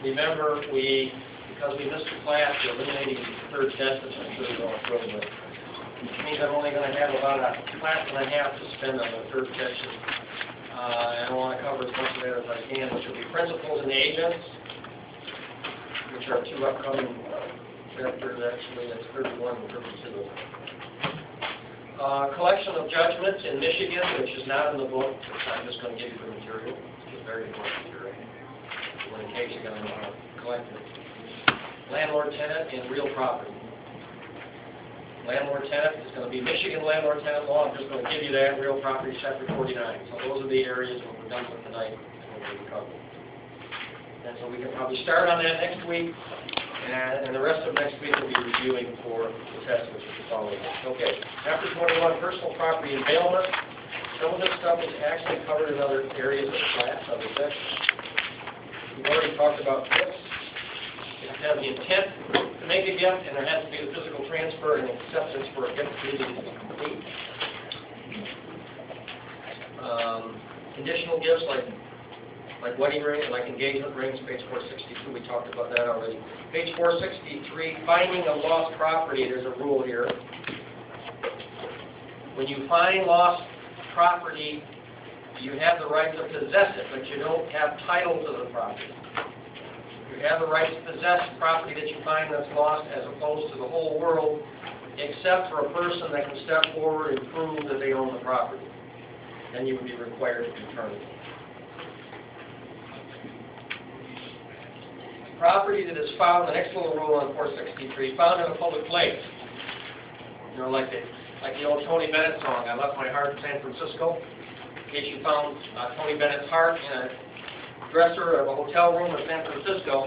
remember, because we missed the class, we're eliminating the third test, which I'm sure you're going through with. Which means I'm only going to have about a class and a half to spend on the third section. And I want to cover as much of that as I can, which will be principles and agents, which are two upcoming chapters, actually. That's 31 and 32. Collection of judgments in Michigan, which is not in the book. I'm just going to give you the material. It's very important material. In case you're going to know how to collect it. Landlord-tenant and real property. Landlord-tenant is going to be Michigan landlord-tenant law. I'm just going to give you that. Real property, chapter 49. So those are the areas what we're done with tonight. We'll cover. And so we can probably start on that next week. And the rest of next week we'll be reviewing for the test, which is the following. Okay. Chapter 21, personal property and bailment. Some of this stuff is actually covered in other areas of the class, other sections. We've already talked about gifts. You have to have the intent to make a gift, and there has to be the physical transfer and acceptance for a gift to be complete. Conditional gifts like wedding rings, like engagement rings, page 462, we talked about that already. Page 463, finding of lost property, there's a rule here. When you find lost property, you have the right to possess it, but you don't have title to the property. You have the right to possess property that you find that's lost as opposed to the whole world, except for a person that can step forward and prove that they own the property. Then you would be required to return it. Property that is found, the next little rule on 463, found in a public place. You know, like the old Tony Bennett song, I left my heart in San Francisco. In case you found Tony Bennett's heart in a dresser of a hotel room in San Francisco.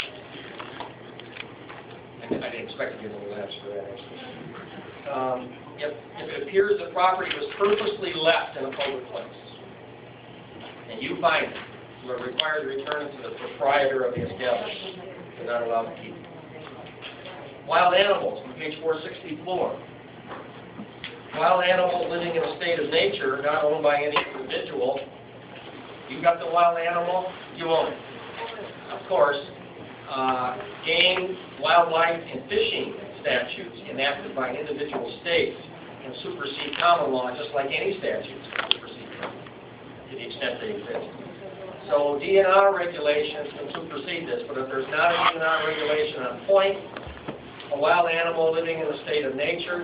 I didn't expect to get any laughs for that, actually. If it appears the property was purposely left in a public place, and you find it, you are required to return it to the proprietor of the establishment. You're not allowed to keep it. Wild animals, on page 464. Wild animal living in a state of nature, not owned by any individual. You got the wild animal, you own it. Of course, game, wildlife, and fishing statutes enacted by individual states can supersede common law, just like any statutes can supersede common law, to the extent they exist. So DNR regulations can supersede this, but if there's not a DNR regulation on point, a wild animal living in a state of nature,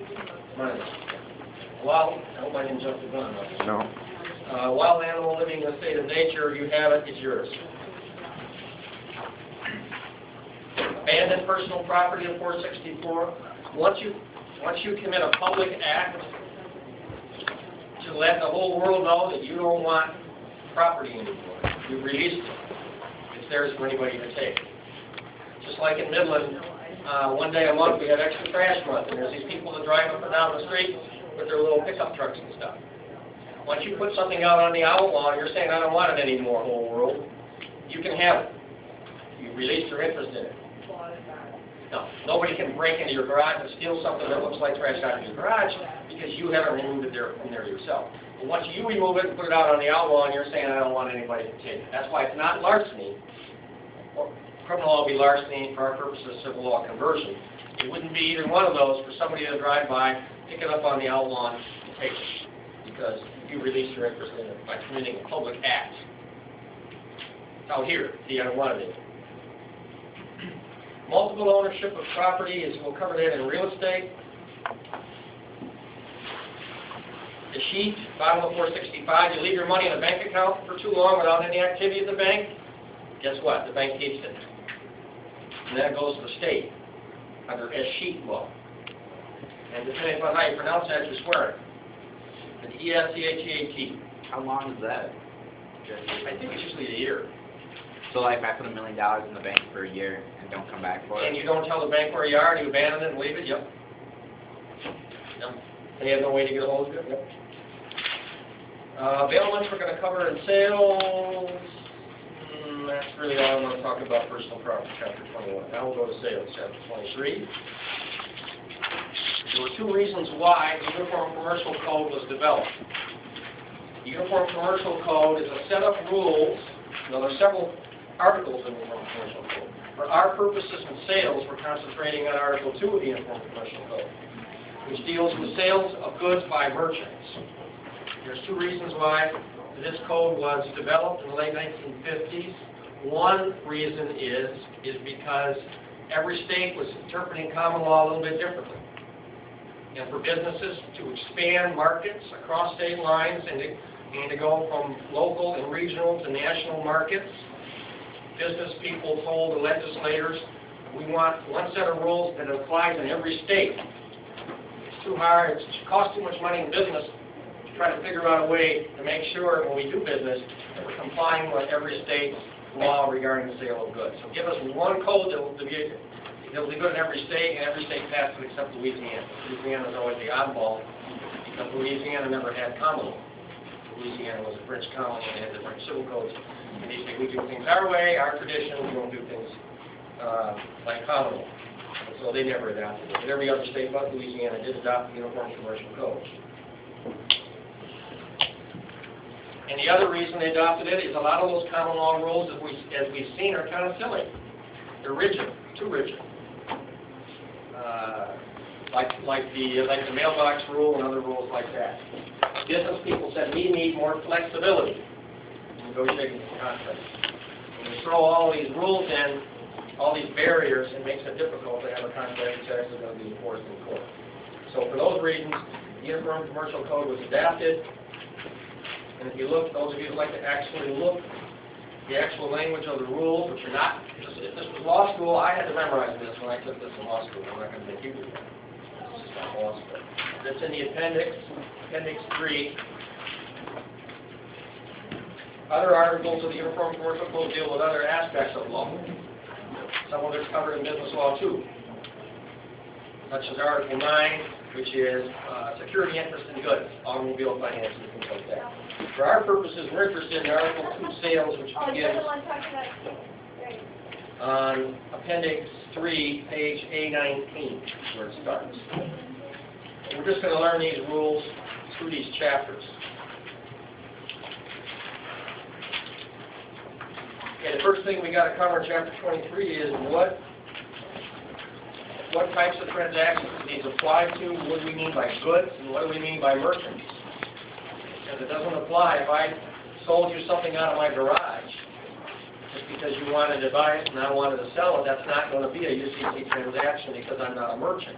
I hope I didn't jump the gun. No. Wild animal living in a state of nature, you have it, it's yours. Abandoned personal property of 464. Once you commit a public act to let the whole world know that you don't want property anymore, you've released it. It's theirs for anybody to take. Just like in Midland, one day a month we have extra trash month, and there's these people that drive up and down the street with their little pickup trucks and stuff. Once you put something out on the outlaw, you're saying, I don't want it anymore, whole world. You can have it. You released your interest in it. No, nobody can break into your garage and steal something that looks like trash out of your garage because you haven't removed it from there yourself. But once you remove it and put it out on the outlaw, and you're saying, I don't want anybody to take it. That's why it's not larceny. Well, criminal law would be larceny for our purposes of civil law conversion. It wouldn't be either one of those for somebody to drive by, pick it up on the outlaw, and take it, because you released your interest in it by committing a public act. Out here, see, I don't want it. Multiple ownership of property is, we'll cover that in real estate. The sheet, bottom of 465, you leave your money in a bank account for too long without any activity at the bank, guess what? The bank keeps it. And then it goes to the state under escheat law. And depending upon how you pronounce that, you swear it. It's E-S-C-H-E-A-T. How long is that? I think it's usually a year. So like if I put $1 million in the bank for a year and don't come back for it? And you don't tell the bank where you are and you abandon it and leave it? Yep. Yep. They have no way to get a hold of it? Yep. Bailments we're going to cover in sales. That's really all I'm going to talk about personal property, chapter 21. Now we'll go to sales, chapter 23. There were two reasons why the Uniform Commercial Code was developed. The Uniform Commercial Code is a set of rules. Now, there are several articles in the Uniform Commercial Code. For our purposes in sales, we're concentrating on Article 2 of the Uniform Commercial Code, which deals with sales of goods by merchants. There's two reasons why this code was developed in the late 1950s. One reason is because every state was interpreting common law a little bit differently. And for businesses to expand markets across state lines and to go from local and regional to national markets, business people told the legislators, we want one set of rules that applies in every state. It's too hard, it costs too much money in business to try to figure out a way to make sure when we do business that we're complying with every state's law regarding the sale of goods. So give us one code that will be good in every state, and every state passed it except Louisiana. Louisiana is always the oddball because Louisiana never had common law. Louisiana was a French colony and they had different civil codes. And they say we do things our way, our tradition, we don't do things like common law. And so they never adopted it. But every other state but Louisiana did adopt the Uniform Commercial Code. And the other reason they adopted it is a lot of those common law rules, as we've seen, are kind of silly. They're rigid, too rigid. Like the mailbox rule and other rules like that. Business people said, we need more flexibility in negotiating contracts. When you throw all these rules in, all these barriers, it makes it difficult to have a contract that's actually going to be enforced in court. So for those reasons, the Uniform Commercial Code was adapted. And if you look, those of you who like to actually look, the actual language of the rules, which are not, if this was law school, I had to memorize this when I took this in law school. I'm not going to make you do that. This is not law school. It's in the appendix, Appendix 3. Other articles of the Uniform Commercial Code deal with other aspects of law. Some of it's covered in business law too, such as Article 9, which is security interest in goods, automobile finance, and things like that. For our purposes, we're interested in Article 2 sales, which begins on Appendix 3, page A19, where it starts. And we're just going to learn these rules through these chapters. Okay, the first thing we got to cover in Chapter 23 is what types of transactions do these apply to, what do we mean by goods, and what do we mean by merchants. Because it doesn't apply if I sold you something out of my garage just because you wanted to buy it and I wanted to sell it. That's not going to be a UCC transaction because I'm not a merchant.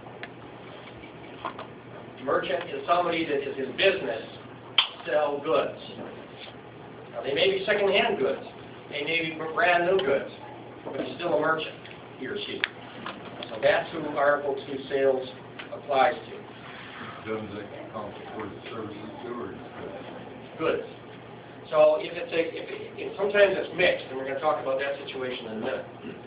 Merchant is somebody that is in business to sell goods. Now, they may be second-hand goods. They may be brand new goods, but he's still a merchant, he or she. So that's who Article 2 sales applies to. Doesn't it count for services too, or goods? So if sometimes it's mixed, and we're going to talk about that situation in a minute.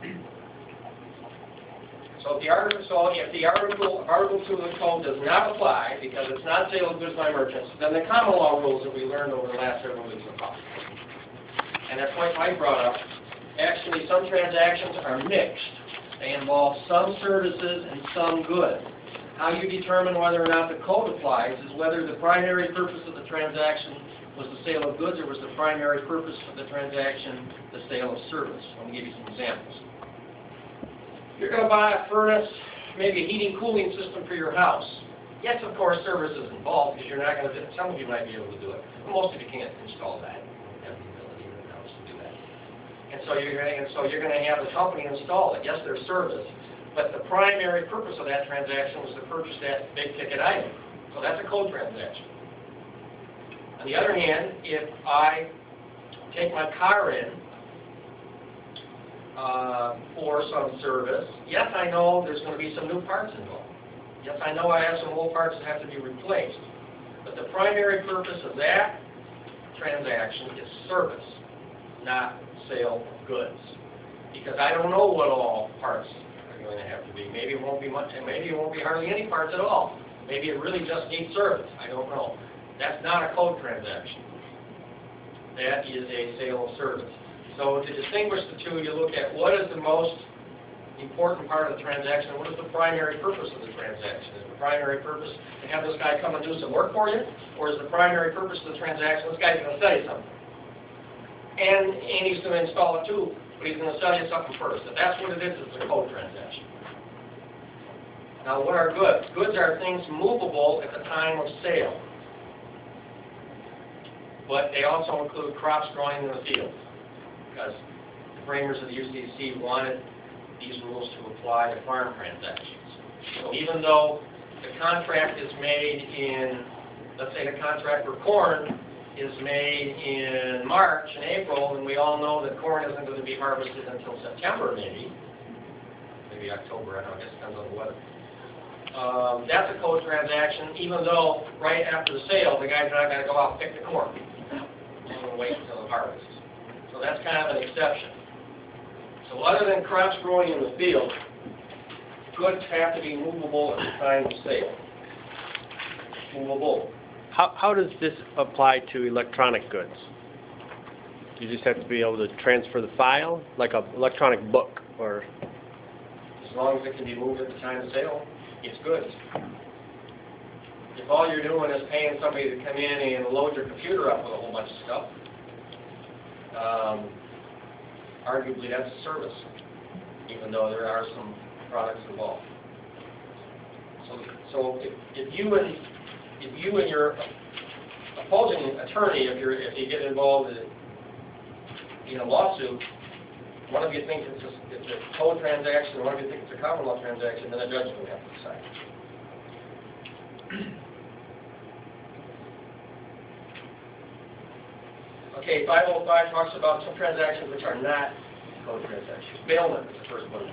So if the Article 2 of the Code does not apply because it's not sale of goods by merchants, then the common law rules that we learned over the last several weeks apply. And that point Mike brought up, actually some transactions are mixed. They involve some services and some goods. How you determine whether or not the code applies is whether the primary purpose of the transaction was the sale of goods or was the primary purpose of the transaction the sale of service. Let me give you some examples. You're going to buy a furnace, maybe a heating cooling system for your house. Yes, of course, service is involved because you're not going to do it. Some of you might be able to do it, but most of you can't install that. And so you're going to have the company install it. Yes, there's service, but the primary purpose of that transaction was to purchase that big-ticket item. So that's a code transaction. On the other hand, if I take my car in for some service, yes, I know there's going to be some new parts involved. Yes, I know I have some old parts that have to be replaced. But the primary purpose of that transaction is service, not sale of goods, because I don't know what all parts are going to have to be. Maybe it won't be much, and maybe it won't be hardly any parts at all. Maybe it really just needs service. I don't know. That's not a code transaction. That is a sale of service. So to distinguish the two, you look at what is the most important part of the transaction, what is the primary purpose of the transaction? Is the primary purpose to have this guy come and do some work for you, or is the primary purpose of the transaction, this guy's going to sell you something? and he's going to install it too, but he's going to sell you something first. If that's what it is, it's a code transaction. Now, what are goods? Goods are things movable at the time of sale, but they also include crops growing in the field, because the framers of the UCC wanted these rules to apply to farm transactions. So even though the contract is made in, let's say the contract for corn is made in March and April, and we all know that corn isn't going to be harvested until September maybe October, I don't know, I guess it depends on the weather. That's a code transaction, even though right after the sale, the guy's not going to go out and pick the corn. He's going to wait until the harvest. So that's kind of an exception. So other than crops growing in the field, goods have to be movable at the time of sale. Movable. How does this apply to electronic goods? You just have to be able to transfer the file, like an electronic book, or... As long as it can be moved at the time of sale, it's goods. If all you're doing is paying somebody to come in and load your computer up with a whole bunch of stuff, arguably that's a service, even though there are some products involved. So if you and your opposing attorney, if you get involved in a lawsuit, one of you thinks it's a code transaction, one of you thinks it's a common law transaction, then the judge will have to decide. Okay, 505 talks about some transactions which are not code transactions. Bailment is the first one.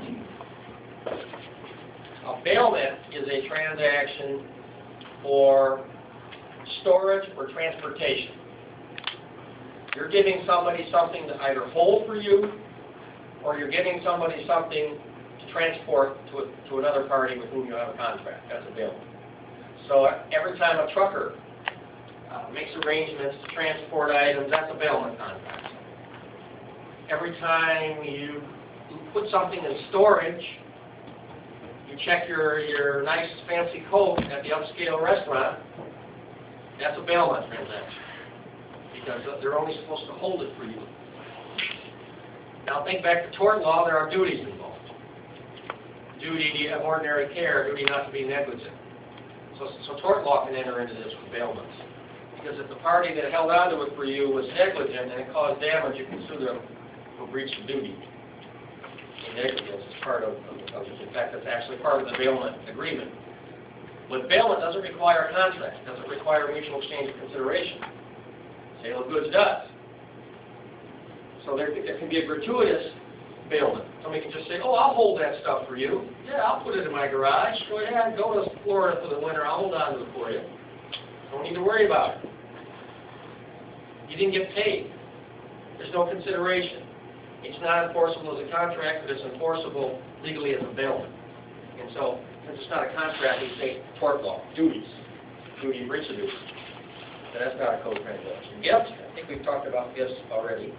A bailment is a transaction for storage or transportation. You're giving somebody something to either hold for you, or you're giving somebody something to transport to another party with whom you have a contract. That's a bailment. So every time a trucker makes arrangements to transport items, that's a bailment contract. Every time you put something in storage, you check your nice fancy coat at the upscale restaurant, that's a bailment transaction, because they're only supposed to hold it for you. Now think back to tort law, there are duties involved. Duty to have ordinary care, duty not to be negligent. So tort law can enter into this with bailments. Because if the party that held onto it for you was negligent and it caused damage, you can sue them for breach of duty. And negligence is part of in fact, it's actually part of the bailment agreement. But bailment doesn't require a contract, doesn't require mutual exchange of consideration. Sale of goods does. So there can be a gratuitous bailment. Somebody can just say, oh, I'll hold that stuff for you. Yeah, I'll put it in my garage. Go ahead, go to Florida for the winter. I'll hold on to it for you. Don't need to worry about it. You didn't get paid. There's no consideration. It's not enforceable as a contract, but it's enforceable legally as a bailment. And so, since it's not a contract, we say tort law, duties, duty, breach of duty. So that's not a code transaction. Gifts, I think we've talked about gifts already.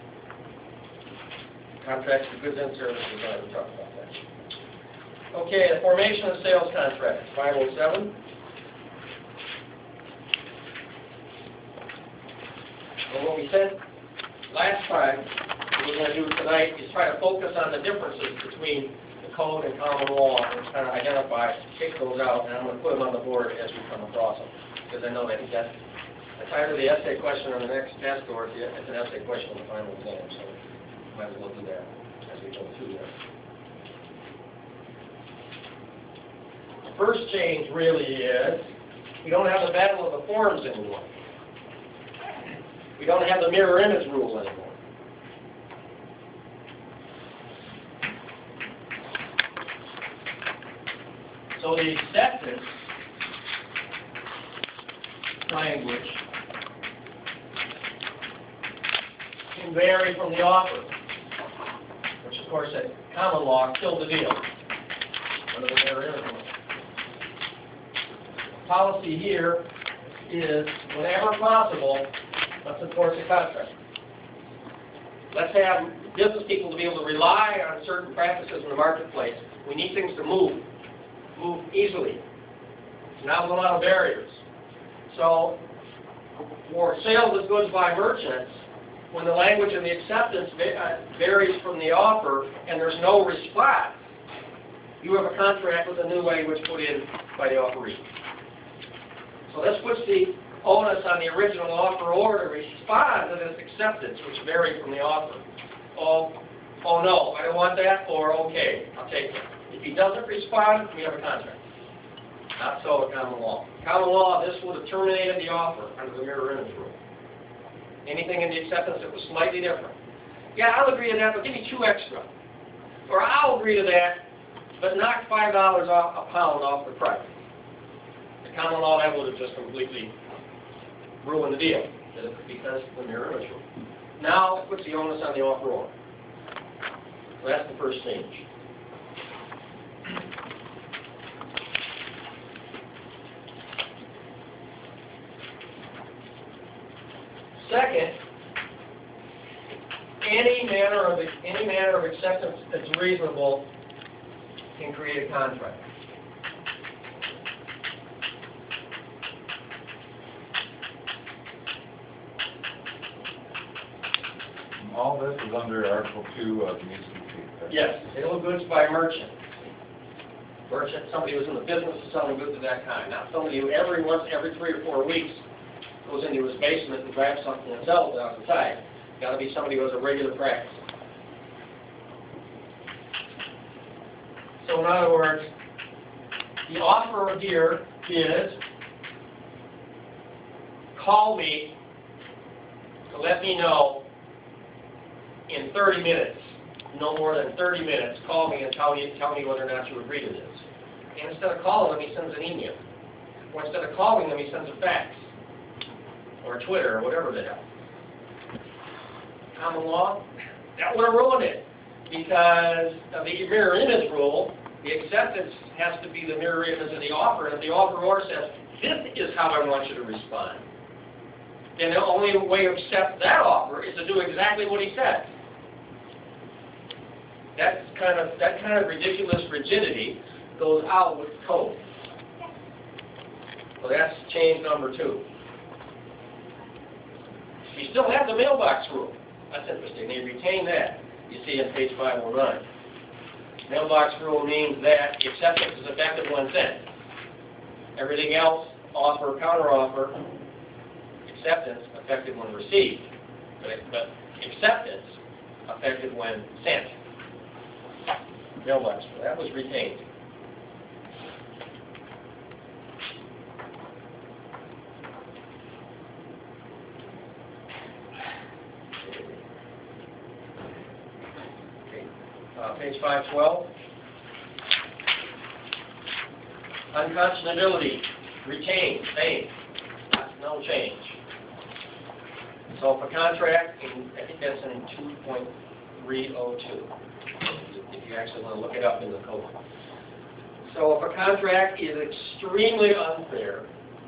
Contracts for goods and services, we talked about that. Okay, the formation of sales contracts, 507. Well, what we said last time, what we're going to do tonight is try to focus on the differences between the code and common law and kind of identify, pick those out, and I'm going to put them on the board as we come across them. Because I know that that's either the essay question on the next test or it's an essay question on the final exam. So might as well do that as we go through that. The first change really is we don't have the battle of the forms anymore. We don't have the mirror image rule anymore. So the acceptance language can vary from the offer, which of course at common law killed the deal. One of the mirror image rules. Policy here is whenever possible, let's enforce a contract. Let's have business people to be able to rely on certain practices in the marketplace. We need things to move easily, not with a lot of barriers. So for sales of goods by merchants, when the language in the acceptance varies from the offer and there's no response, you have a contract with a new language put in by the offeree. So this puts the onus on the original offeror to respond to this acceptance, which varied from the offer. Oh no, I don't want that, or okay, I'll take it. If he doesn't respond, we have a contract. Not so at common law. Common law, this would have terminated the offer under the mirror image rule. Anything in the acceptance that was slightly different. Yeah, I'll agree to that, but give me 2 extra. Or I'll agree to that, but knock $5 off a pound off the price. The common law, that would have just completely ruined the deal, because the mirror image rule. Now, it puts the onus on the offeror. So that's the first stage. Second, any manner of acceptance that's reasonable can create a contract. All this is under Article 2 of the UCC. correct? Yes, sale of goods by merchant. Merchant, somebody who's in the business of selling goods of that kind, not somebody who every 3 or 4 weeks goes into his basement and grabs something and sells it outside. Got to be somebody who has a regular practice. So in other words, the offer here is call me to let me know in 30 minutes, no more than 30 minutes, call me and tell me whether or not you agree to this. And instead of calling them, he sends an email. Or instead of calling them, he sends a fax. Or a Twitter, or whatever the hell. Common law, that would have ruined it. Because of the mirror image rule, the acceptance has to be the mirror image of the offer. And if the offeror says, this is how I want you to respond, then the only way to accept that offer is to do exactly what he said. That kind of ridiculous rigidity goes out with code. So that's change number 2. You still have the mailbox rule. That's interesting. They retain that. You see on page 509. Mailbox rule means that the acceptance is effective when sent. Everything else, offer, counteroffer, acceptance, effective when received. But acceptance, effective when sent. Mailbox rule. That was retained. Page 512. Unconscionability, retained, same, no change. So if a contract, I think that's in 2.302, if you actually want to look it up in the code. So if a contract is extremely unfair,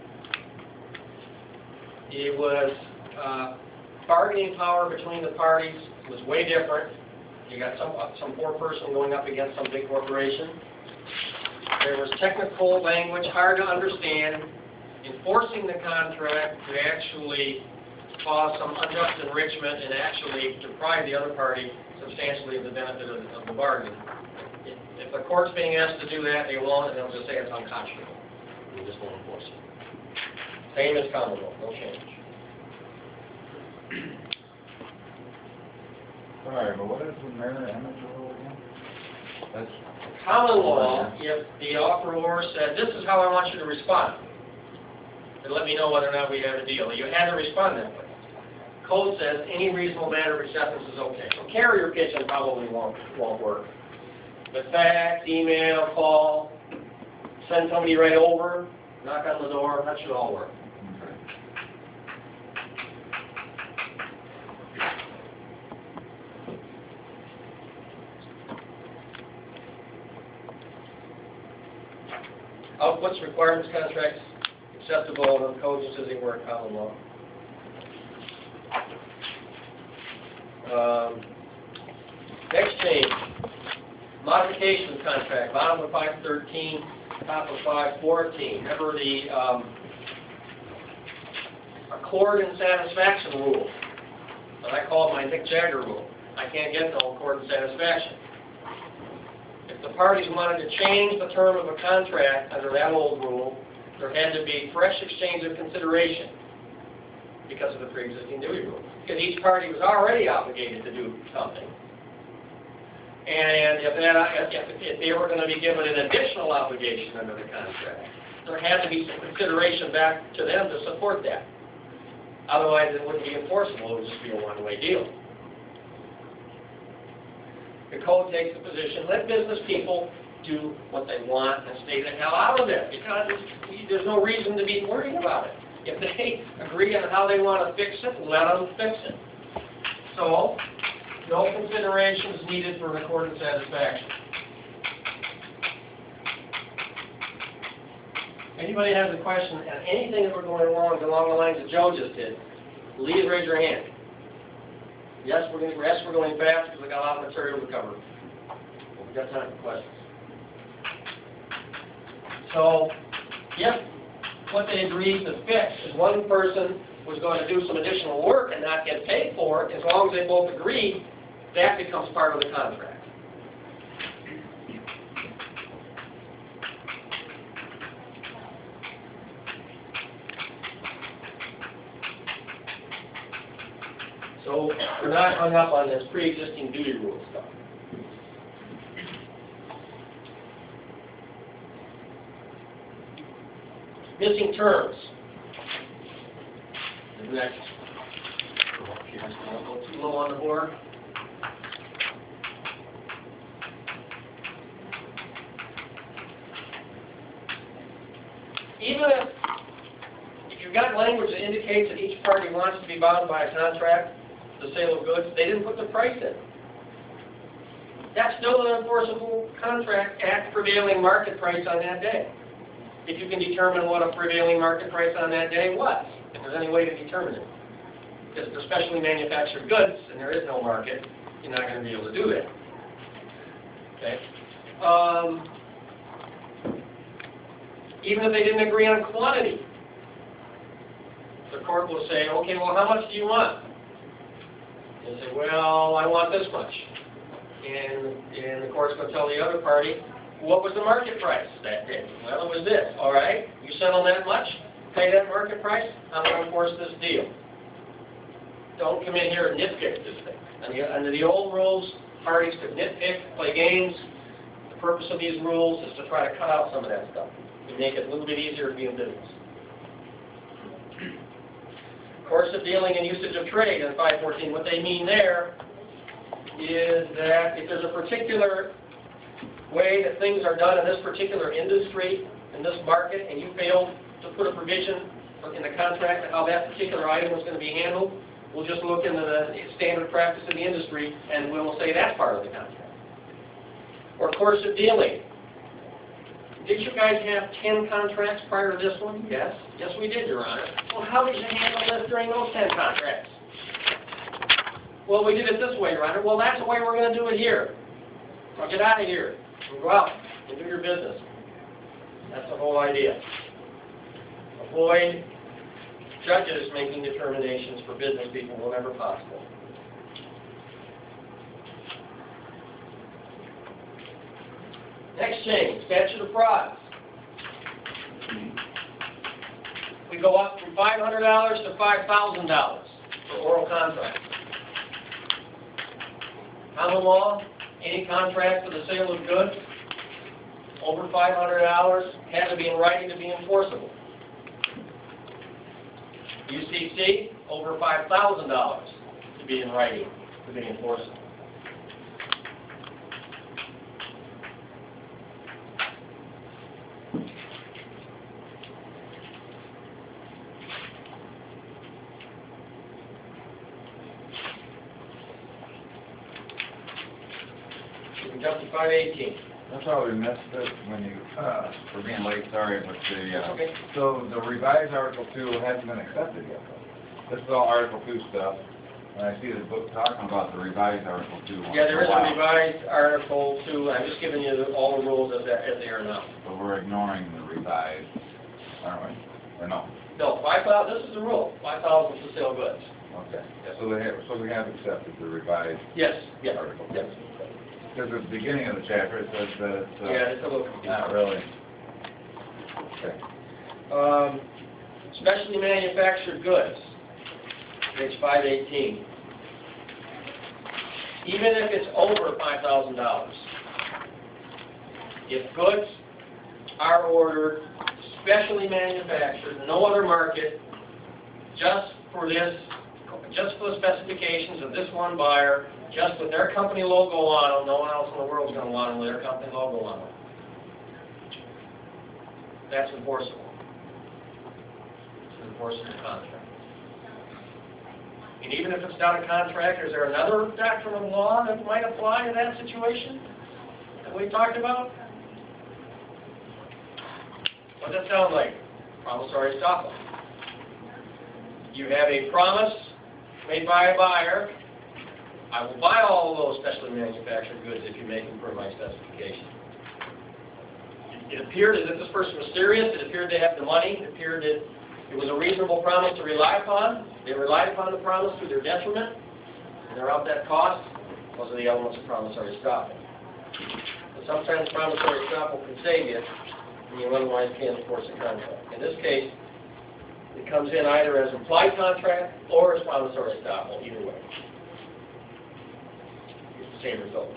it was bargaining power between the parties was way different. You got some poor person going up against some big corporation. There was technical language, hard to understand. Enforcing the contract could actually cause some unjust enrichment and actually deprive the other party substantially of the benefit of the bargain. If the court's being asked to do that, they won't, and they'll just say it's unconscionable. They just won't enforce it. Same as common law, no change. Sorry, but what is the mirror image rule again? That's Common law, if the offeror said, this is how I want you to respond, and let me know whether or not we have a deal. You had to respond that way. Code says any reasonable manner of acceptance is okay. So carrier pigeon probably won't work. But fax, email, call, send somebody right over, knock on the door, that should all work. Outputs, requirements, contracts, acceptable, and code just as they were in common law. Next change, modification of contract, bottom of 513, top of 514. Remember the accord and satisfaction rule But I call it my Mick Jagger rule. I can't get no court satisfaction. If the parties wanted to change the term of a contract under that old rule, there had to be fresh exchange of consideration because of the pre-existing duty rule. Because each party was already obligated to do something. And if they were going to be given an additional obligation under the contract, there had to be some consideration back to them to support that. Otherwise, it wouldn't be enforceable. It would just be a one-way deal. The code takes the position, let business people do what they want and stay the hell out of it, because there's no reason to be worried about it. If they agree on how they want to fix it, let them fix it. So, no consideration is needed for recorded satisfaction. Anybody has a question on anything that we're going along the lines that Joe just did, please raise your hand. Yes, we're going fast because we got a lot of material to cover. We've got time for questions. So, if what they agreed to fix is one person was going to do some additional work and not get paid for it, as long as they both agree, that becomes part of the contract. So we're not hung up on this pre-existing duty rule stuff. Missing terms. Next. I'll go too low on the board. Even if you've got language that indicates that each party wants to be bound by a contract, the sale of goods, they didn't put the price in. That's still an enforceable contract at prevailing market price on that day. If you can determine what a prevailing market price on that day was, if there's any way to determine it. Because they're specially manufactured goods and there is no market, you're not going to be able to do that. Okay? Even if they didn't agree on quantity, the court will say, okay, well, how much do you want? And say, well, I want this much. And the court's going to tell the other party, what was the market price that day? Well, it was this. All right, you settle that much, pay that market price, I'm going to enforce this deal. Don't come in here and nitpick this thing. Under the old rules, parties could nitpick, play games. The purpose of these rules is to try to cut out some of that stuff and make it a little bit easier to be in business. Course of dealing and usage of trade in 514, what they mean there is that if there's a particular way that things are done in this particular industry, in this market, and you fail to put a provision in the contract of how that particular item was going to be handled, we'll just look into the standard practice in the industry and we'll say that's part of the contract. Or course of dealing. Did you guys have 10 contracts prior to this one? Yes. Yes, we did, Your Honor. Well, how did you handle this during those 10 contracts? Well, we did it this way, Your Honor. Well, that's the way we're going to do it here. Now get out of here. Go out and do your business. That's the whole idea. Avoid judges making determinations for business people whenever possible. Next change, statute of frauds. We go up from $500 to $5,000 for oral contracts. Common law, any contract for the sale of goods over $500 has to be in writing to be enforceable. UCC, over $5,000 to be in writing to be enforceable. Jump to 518. That's how we missed it when you, for being late, sorry, but Okay. so the revised Article 2 hasn't been accepted yet, though. This is all Article 2 stuff, and I see the book talking about the revised Article 2. Yeah, there is a revised Article 2. I'm just giving you all the rules as they are now. So we're ignoring the revised, aren't we? Or no? No, 5,000, this is the rule. 5,000 to sell goods. Okay, so we have accepted the revised Yes, yes, article. yes. Because at the beginning of the chapter, it says that it's, Yeah, it's a little confusing. not really. Okay. Specially manufactured goods, page 518. Even if it's over $5,000, if goods are ordered, specially manufactured, no other market, just for the specifications of this one buyer, just with their company logo on them, no one else in the world's going to want them with their company logo on them. That's enforceable. It's an enforceable contract. And even if it's not a contract, is there another doctrine of law that might apply to that situation that we talked about? What does that sound like? Promissory estoppel. You have a promise made by a buyer. I will buy all of those specially manufactured goods if you make them per my specification. It appeared as if this person was serious. It appeared they had the money. It appeared that it was a reasonable promise to rely upon. They relied upon the promise to their detriment, and they're out that cost. Those are the elements of promissory estoppel. But sometimes promissory estoppel can save you, and you otherwise can't enforce a contract. In this case, it comes in either as implied contract or as promissory estoppel, either way. It's the same result.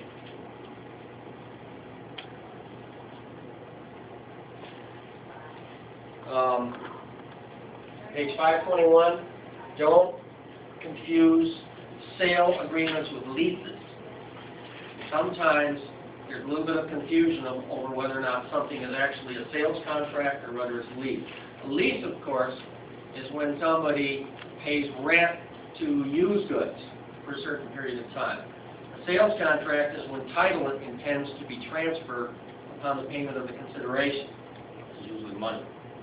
Page 521, don't confuse sale agreements with leases. Sometimes there's a little bit of confusion over whether or not something is actually a sales contract or whether it's a lease. A lease, of course, is when somebody pays rent to use goods for a certain period of time. A sales contract is when title intends to be transferred upon the payment of the consideration, which is usually money.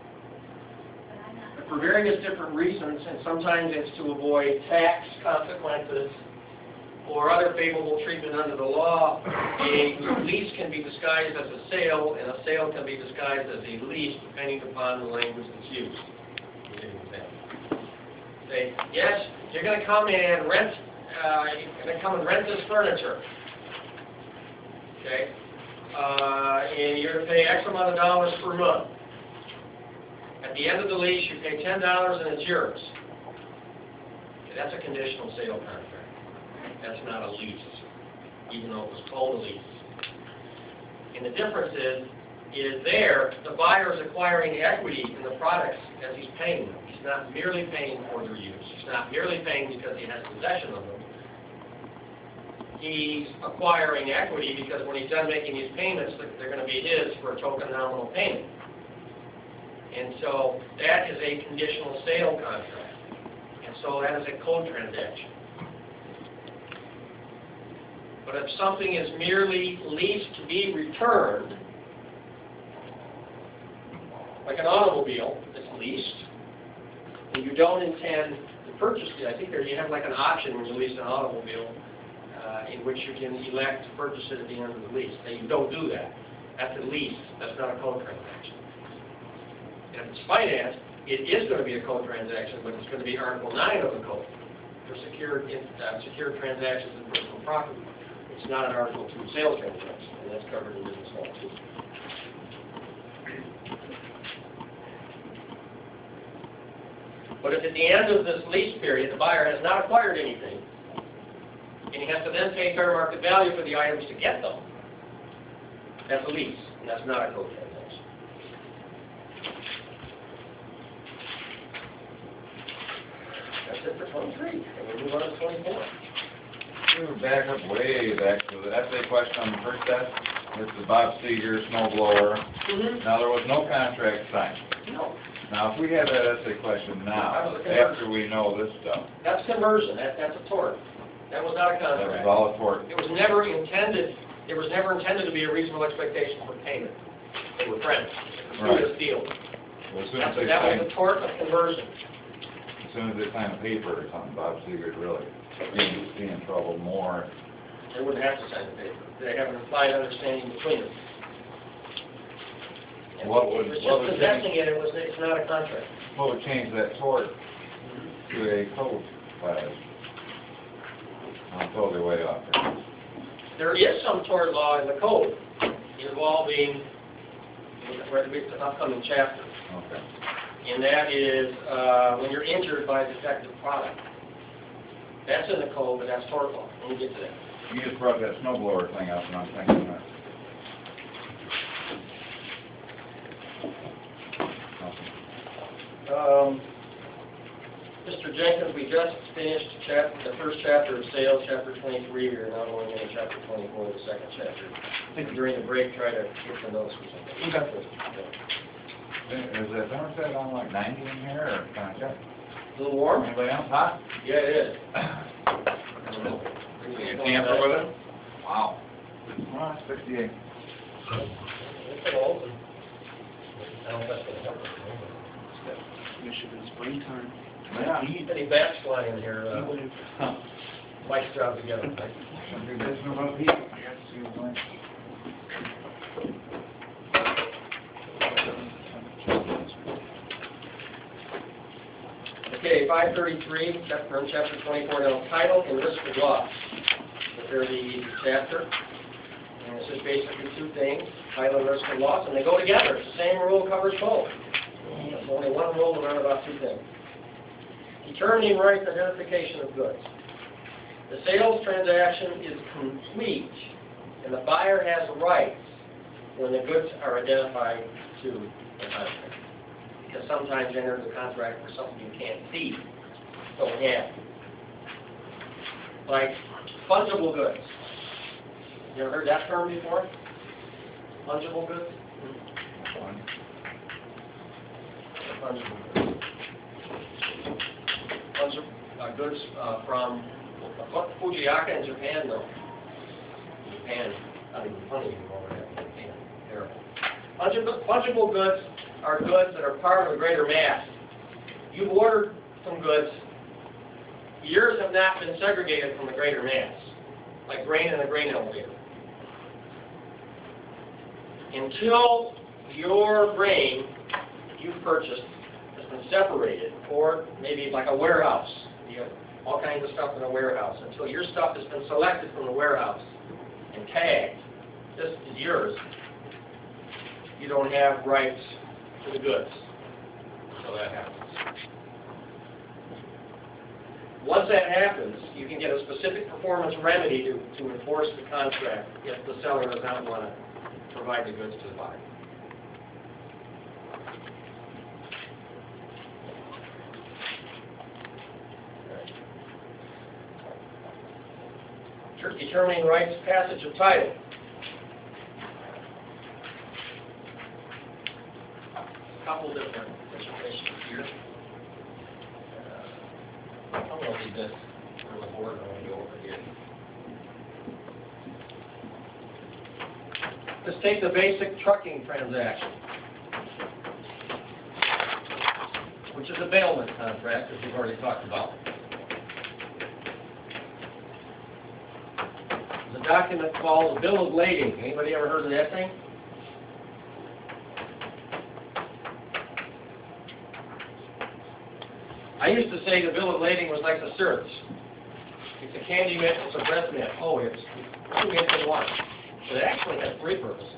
For various different reasons, and sometimes it's to avoid tax consequences or other favorable treatment under the law, a lease can be disguised as a sale, and a sale can be disguised as a lease, depending upon the language that's used. I'll give you an example. Say, yes, you're going to come and rent. You're going to come and rent this furniture. Okay, and you're going to pay X amount of dollars per month. At the end of the lease, you pay $10 and it's yours. Okay, that's a conditional sale contract. That's not a lease, even though it was called a lease. And the difference is there, the buyer is acquiring equity in the products as he's paying them. He's not merely paying for their use. He's not merely paying because he has possession of them. He's acquiring equity because when he's done making these payments, they're going to be his for a token nominal payment. And so that is a conditional sale contract. And so that is a code transaction. But if something is merely leased to be returned, like an automobile that's leased, and you don't intend to purchase it, I think there you have like an option when you lease an automobile in which you can elect to purchase it at the end of the lease. Now you don't do that. That's a lease. That's not a code transaction. And if it's financed, it is going to be a code transaction, but it's going to be Article 9 of the code for secured transactions in personal property. It's not an Article 2 sales transaction, and that's covered in business law too. But if at the end of this lease period the buyer has not acquired anything, and he has to then pay fair market value for the items to get them, that's a lease, and that's not a code transaction. That's it for 23, and we move on to 24. We back up way back to the essay question on the first test. This is Bob Seeger, snow blower. Now, there was no contract signed. No. Now, if we had that essay question now, after we know this stuff, That's conversion. That's a tort. That was not a that contract. was all a tort. It was never intended. It was never intended to be a reasonable expectation for payment. They were friends. Right. This deal. Well, as soon as they That signed, was a tort of conversion. as soon as they signed a paper or something, Bob Seeger really be in trouble more. They wouldn't have to sign the paper. They have an implied understanding between them. And What would- it was what would just possessing it. It's not a contract. What would change that tort to a code class. I'm totally way off here. There is some tort law in the code involving, it's an upcoming chapter, Okay. and that is when you're injured by a defective product. That's in the code, but that's tort law. Let me get to that. You just brought that snowblower thing up, and I'm thinking that. Mr. Jenkins, we just finished the first chapter of sales, chapter 23. We're now going into chapter 24, the second chapter. I think during the break, try to get the notes or something. Is the thermostat on like 90 in here, or can I check? A little warm? Anybody else hot? Yeah, it is. You tamper with it? Wow. Well, 68. Michigan springtime. Yeah. Any backsliding here? Mike's job together. Something that's about heat. I guess you went. Okay, 533, chapter 24, now title and risk of loss. A fairly easy chapter. And this is basically two things, title and risk of loss, and they go together. It's the same rule covers both. There's only one rule to learn about two things. Determining rights identification of goods. The sales transaction is complete, and the buyer has rights when the goods are identified to the contract. Because sometimes you enter the contract for something you can't see, don't have. Like fungible goods. You ever heard that term before? Fungible goods? Fungible goods. Goods from Fujiyaka in Japan, though. Japan, not even funny anymore. Japan, terrible. Fungible goods are goods that are part of a greater mass. You've ordered some goods. Yours have not been segregated from the greater mass, like grain in a grain elevator. Until your grain you've purchased has been separated, or maybe like a warehouse. You have all kinds of stuff in a warehouse. Until your stuff has been selected from the warehouse and tagged, this is yours, you don't have rights to the goods. So that happens. Once that happens, you can get a specific performance remedy to enforce the contract if the seller does not want to provide the goods to the buyer. Determining rights, passage of title. A couple different situations here. I'm going to leave this for the board. I'm going to go over here. Let's take the basic trucking transaction, which is a bailment contract, as we've already talked about. There's a document called a bill of lading. Anybody ever heard of that thing? I used to say the bill of lading was like the certs. It's a candy mint, it's a breath mint. Oh, it's 2 mints in one. But it actually has 3 purposes.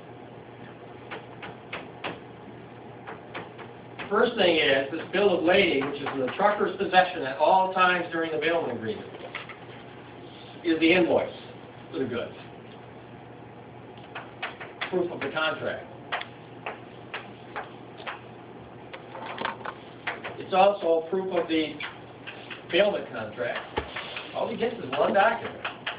The first thing is, this bill of lading, which is in the trucker's possession at all times during the bailment agreement, is the invoice for the goods. Proof of the contract. It's also proof of the bailment contract. All he gets is one document.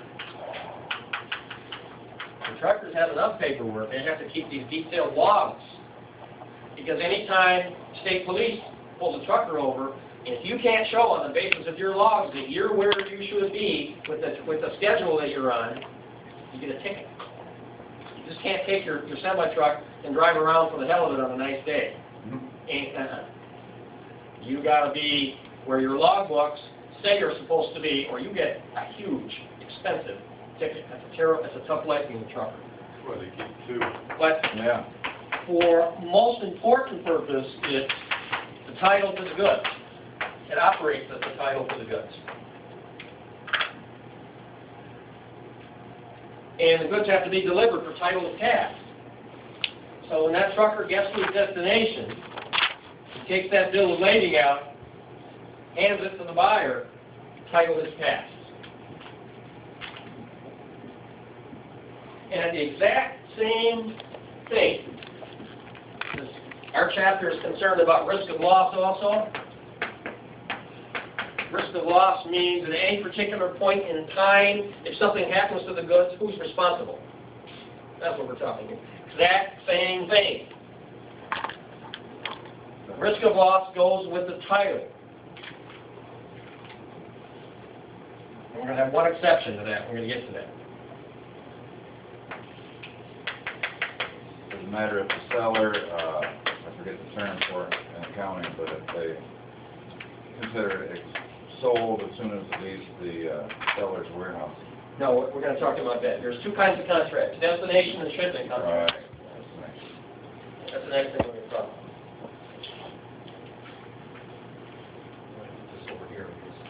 The truckers have enough paperwork. They have to keep these detailed logs. Because anytime state police pulls a trucker over, and if you can't show on the basis of your logs that you're where you should be with the schedule that you're on, you get a ticket. You just can't take your semi-truck and drive around for the hell of it on a nice day. You got to be where your logbooks say you're supposed to be, or you get a huge, expensive ticket. That's a tough life being a trucker. That's why they keep 2. But Yeah. for most important purpose, it's the title to the goods. it operates as the title for the goods. And the goods have to be delivered for title to pass. So when that trucker gets to his destination, he takes that bill of lading out, hands it to the buyer, title is passed. And the exact same thing. Our chapter is concerned about risk of loss also. Risk of loss means at any particular point in time, if something happens to the goods, who's responsible? That's what we're talking about. Exact same thing. The risk of loss goes with the title. And we're going to have one exception to that. We're going to get to that. Doesn't matter if the seller, I forget the term for it in accounting, but if they consider it sold as soon as it leaves the seller's warehouse. No, we're going to talk about that. There's two kinds of contracts, destination and shipment contracts. That's the next thing we're going to talk about. Put this over here.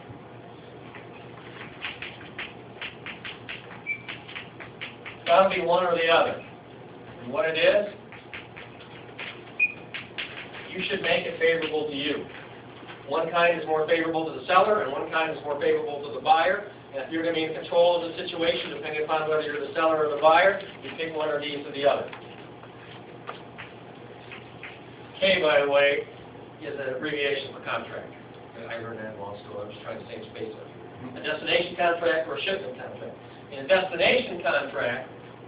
It's got to be one or the other. And what it is, you should make it favorable to you. One kind is more favorable to the seller, and one kind is more favorable to the buyer. And if you're going to be in control of the situation, depending upon whether you're the seller or the buyer, you pick one or these or the other. K, by the way, is an abbreviation for contract. I learned that in law school. I'm just trying to save space up here. A destination contract or a shipment contract. In a destination contract,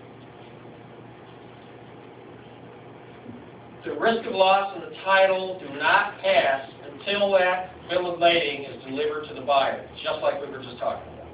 the risk of loss and the title do not pass until that bill of lading is delivered to the buyer, just like we were just talking about.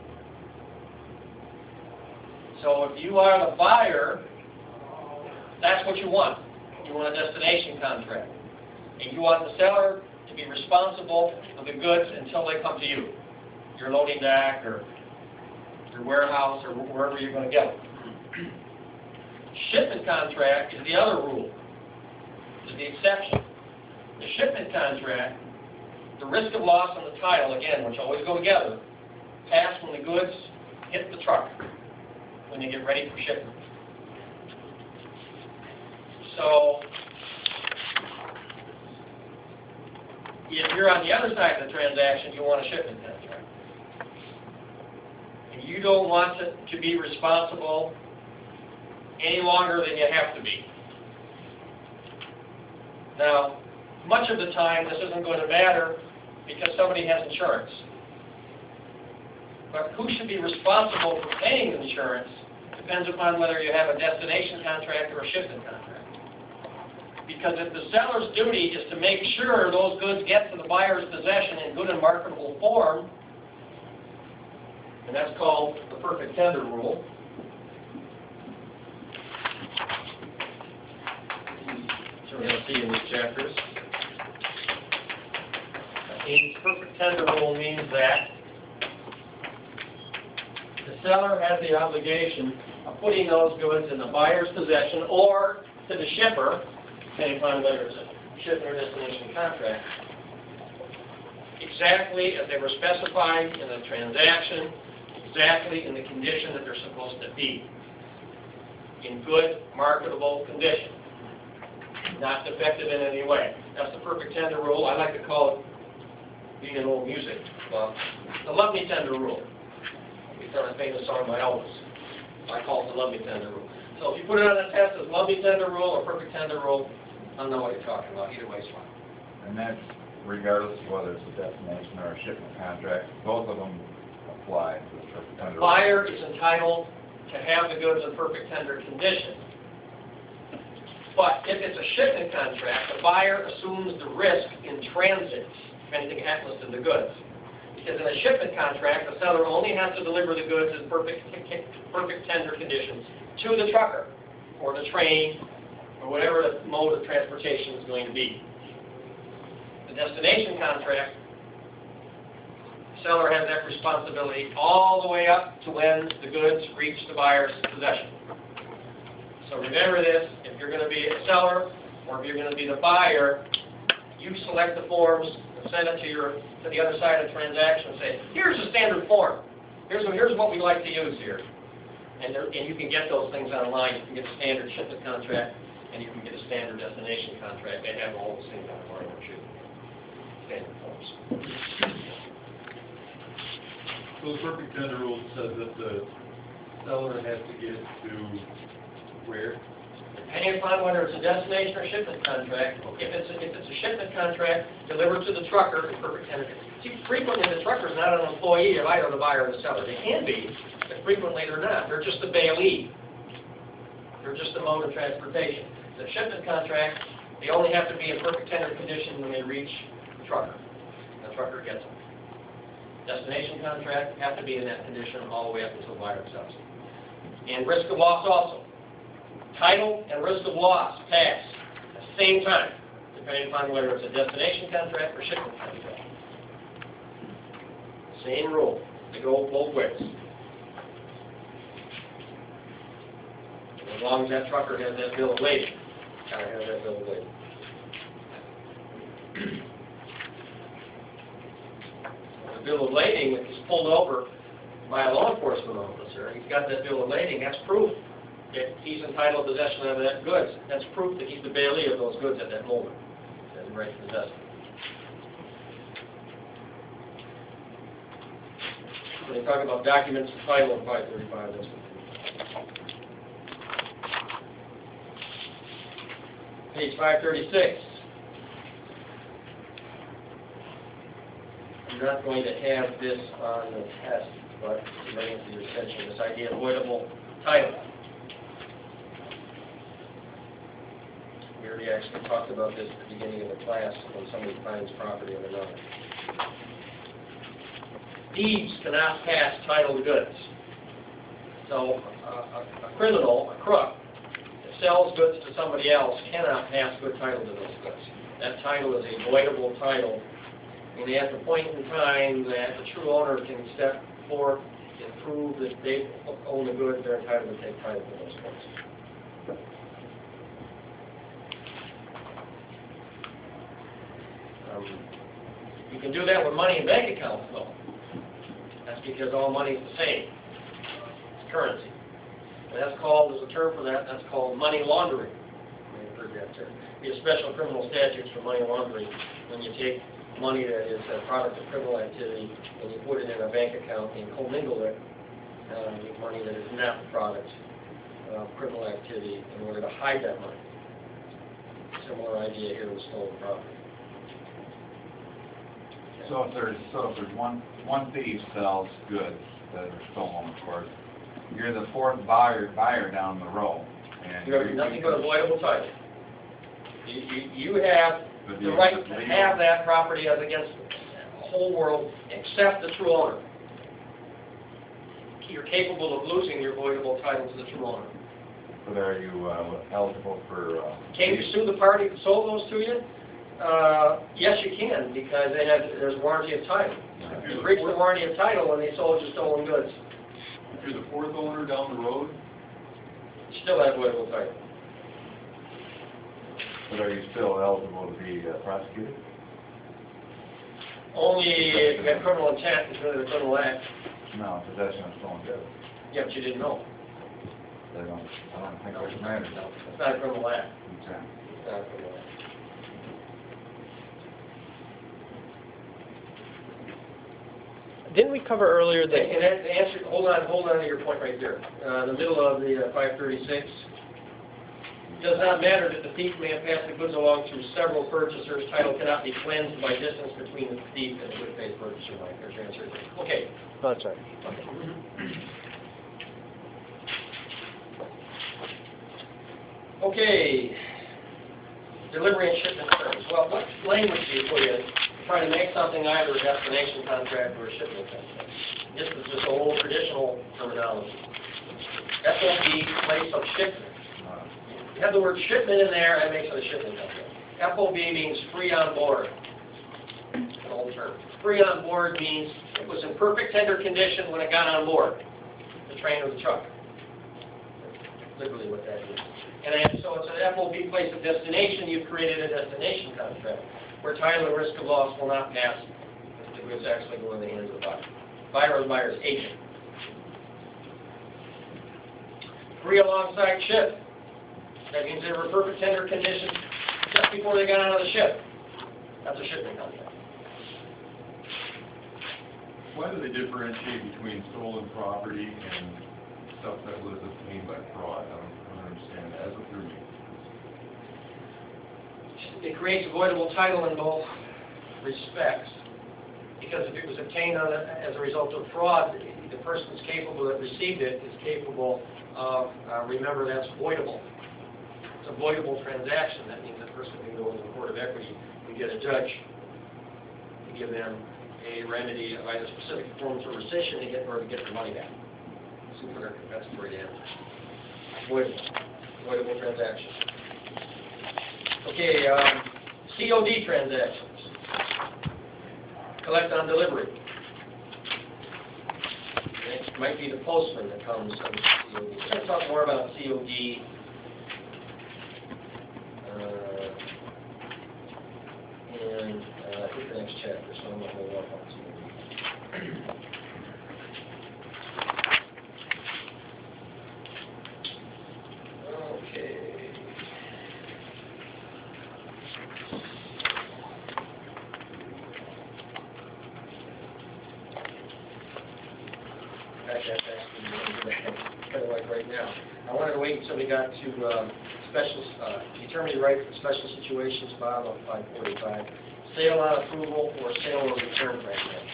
So if you are the buyer, that's what you want. You want a destination contract. And you want the seller to be responsible for the goods until they come to you, your loading dock or your warehouse or wherever you're going to get them. Shipment contract is the other rule. Is the exception. The shipment contract, the risk of loss and the title, again, which always go together, pass when the goods hit the truck, when they get ready for shipment. So, if you're on the other side of the transaction, you want a shipment contract. And you don't want to be responsible any longer than you have to be. Now, much of the time, this isn't going to matter because somebody has insurance. But who should be responsible for paying insurance depends upon whether you have a destination contract or a shipment contract. Because if the seller's duty is to make sure those goods get to the buyer's possession in good and marketable form, and that's called the perfect tender rule, so we're going to see in these chapters. The perfect tender rule means that the seller has the obligation of putting those goods in the buyer's possession or to the shipper, depending upon whether it's a shipment or destination contract, exactly as they were specified in the transaction, exactly in the condition that they're supposed to be, in good, marketable condition, not defective in any way. That's the perfect tender rule. I like to call it, being in old music, the Love Me Tender rule. It's on a famous song by Elvis. I call it the Love Me Tender rule. So if you put it on a test as Love Me Tender rule or perfect tender rule, I don't know what you're talking about. Either way is fine. And that's regardless of whether it's a destination or a shipment contract, both of them apply to the perfect tender. The buyer is entitled to have the goods in perfect tender condition. But if it's a shipment contract, the buyer assumes the risk in transit if anything happens to the goods. Because in a shipment contract, the seller only has to deliver the goods in perfect tender conditions to the trucker or the train or whatever the mode of transportation is going to be. The destination contract, the seller has that responsibility all the way up to when the goods reach the buyer's possession. So remember this, if you're going to be a seller or if you're going to be the buyer, you select the forms, the send it to the other side of the transaction and say, here's the standard form. Here's what we'd like to use here. And you can get those things online. You can get a standard shipment contract, and you can get a standard destination contract. They have all the same kind of market too. Standard forms. So the perfect tender rule says that the seller has to get to where? Depending upon whether it's a destination or shipment contract, if it's a shipment contract delivered to the trucker, it's perfect tender. See, frequently the trucker's not an employee of either the buyer or the seller. They can be, but frequently they're not. They're just a bailee. They're just a mode of transportation. The shipment contract, they only have to be in perfect tender condition when they reach the trucker. The trucker gets them. Destination contract have to be in that condition all the way up until the buyer accepts it. And risk of loss also. Title and risk of loss pass at the same time, depending upon whether it's a destination contract or shipment contract. Same rule. They go both ways. As long as that trucker has that bill of lading. Gotta have that bill of lading. The bill of lading, if he's pulled over by a law enforcement officer, he's got that bill of lading, that's proof that he's entitled to possession of that goods. That's proof that he's the bailee of those goods at that moment. Has the right to possess them. When they talk about documents of title in 535, that's what page 536. I'm not going to have this on the test, but to bring it to your attention, this idea of avoidable title. We already actually talked about this at the beginning of the class when somebody finds property of another. Thieves cannot pass title to goods. So a criminal, a crook, that sells goods to somebody else cannot pass good title to those goods. That title is a voidable title. And at the point in time that the true owner can step forth and prove that they own the goods, they're entitled to take title to those goods. You can do that with money in bank accounts, though. That's because all money is the same. It's currency. And that's called, there's a term for that, that's called money laundering. You've heard that term. There's special criminal statutes for money laundering when you take money that is a product of criminal activity and you put it in a bank account and commingle it with money that is not the product of criminal activity in order to hide that money. Similar idea here with stolen property. So if there's one thief sells goods that are stolen, of course, you're the fourth buyer down the row, and You have nothing but avoidable title. You have the right to have that property as against the whole world except the true owner. You're capable of losing your avoidable title to the true owner. But are you eligible for? Can you sue the party who sold those to you? Yes, you can, because there's warranty of title. You breach the warranty of title when they sold you stolen goods. If you're the fourth owner down the road, You still have avoidable title. But are you still eligible to be prosecuted? Only if you have criminal intent to commit a criminal act. No, possession of stolen goods. Yeah, but you didn't know. I don't think that matters. No, it's not a criminal act. Okay. It's not a criminal act. Didn't we cover earlier that, And that answer, hold on to your point right there. The middle of the 536. It does not matter that the thief may have passed the goods along to several purchasers. Title cannot be cleansed by distance between the thief and the good faith purchaser. Mike, there's your answer. Okay. oh, that's right. Okay. Delivery and shipment terms. Well, what language do you put in trying to make something either a destination contract or a shipment contract? This is just old traditional terminology. FOB, place of shipment. You have the word shipment in there, that makes it a shipment contract. FOB means free on board. An old term. Free on board means it was in perfect tender condition when it got on board, the train or the truck. That's literally what that is. And so it's an FOB, place of destination. You've created a destination contract. where title and risk of loss will not pass if the goods actually go in the hands of the buyer. Buyer is buyer's agent. Free alongside ship. That means they were perfect tender condition just before they got out of the ship. That's a shipping contract. Why do they differentiate between stolen property and stuff that was obtained by fraud? I don't understand that. That's what they're making. It creates avoidable title in both respects, because if it was obtained as a result of fraud, the person that's capable that received it is capable of, remember, that's voidable. It's a voidable transaction. That means the person can go to the court of equity and get a judge to give them a remedy of either specific forms of rescission to get their money back. Sue for their compensatory damages. Voidable transaction. Okay, COD transactions. Collect on delivery. It might be the postman that comes on COD. We're going to talk more about COD. I think the next chapter, so I'm going to hold off on COD. Okay. That's kind of like right now. I wanted to wait until we got to determine the right for special situations, bottom of 545. Sale on approval or sale or return transactions.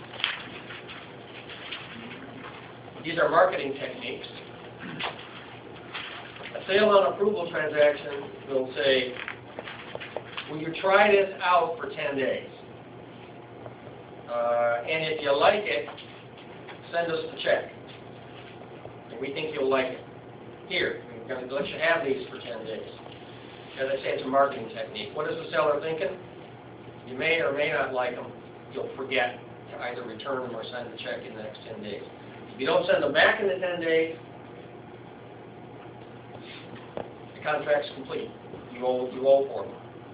These are marketing techniques. A sale on approval transaction will say, will you try this out for 10 days? And if you like it, send us the check. And we think you'll like it. Here, we're going to let you have these for 10 days. As I say, it's a marketing technique. What is the seller thinking? You may or may not like them. You'll forget to either return them or send the check in the next 10 days. If you don't send them back in the 10 days, the contract's complete. You owe for them.